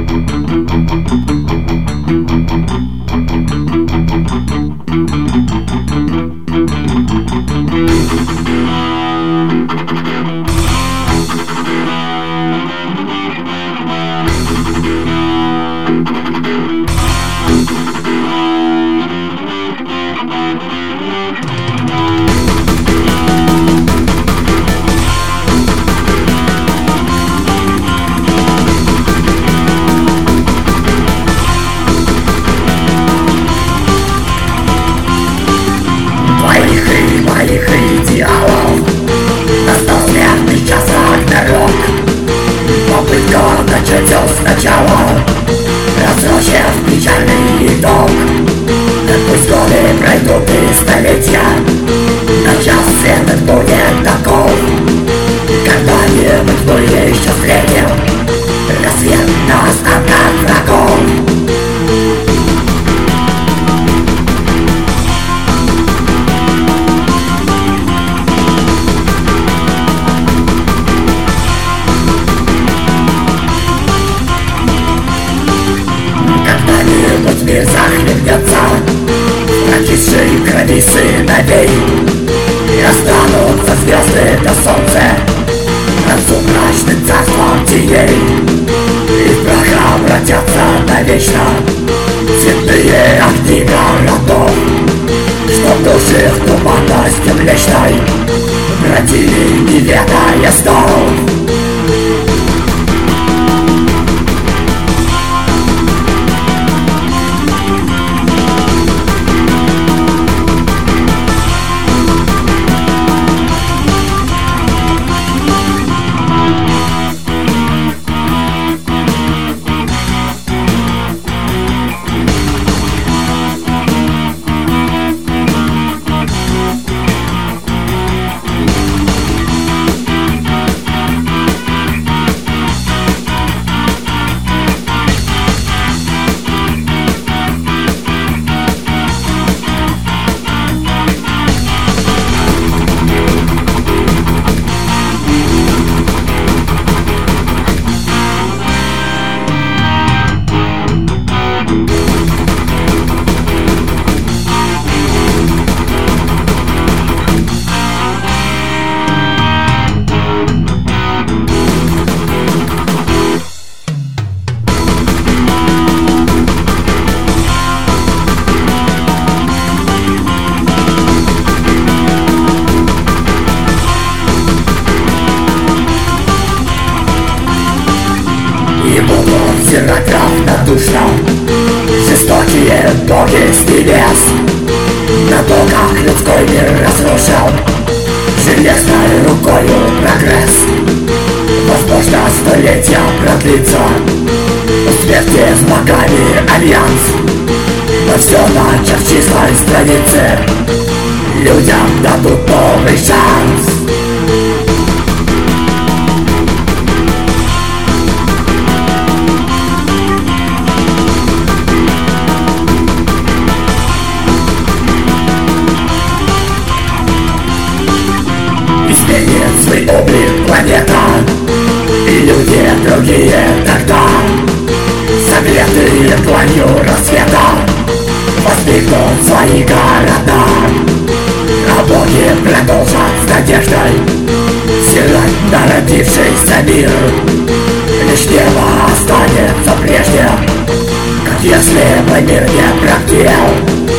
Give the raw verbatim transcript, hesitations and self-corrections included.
Сначала разрушив печальный итог, пусть годы пройдут и столетия, но час этот будет таков. Когда-нибудь мы еще встретим рассвет на останках врагов. Мир захлебнется в прокисшей крови сыновей, и останутся звезды до солнца над сумрачным царством теней, и в прах обратятся навечно цветные огни городов, чтоб души в туманности млечной бродили, не ведая снов. И будут взирать равнодушно жестокие боги с небес на то, как людской мир разрушен железной рукою прогресс. Возможно, столетия продлится у смерти с богами альянс, но все начав в чистой странице людям дадут новый шанс. Изменит свой облик планета, и люди другие тогда, согретые дланью рассвета, воздвигнут свои города. А боги продолжат с надеждой стирать народившийся мир. Лишь небо останется прежним, как если бы мир не прогнил.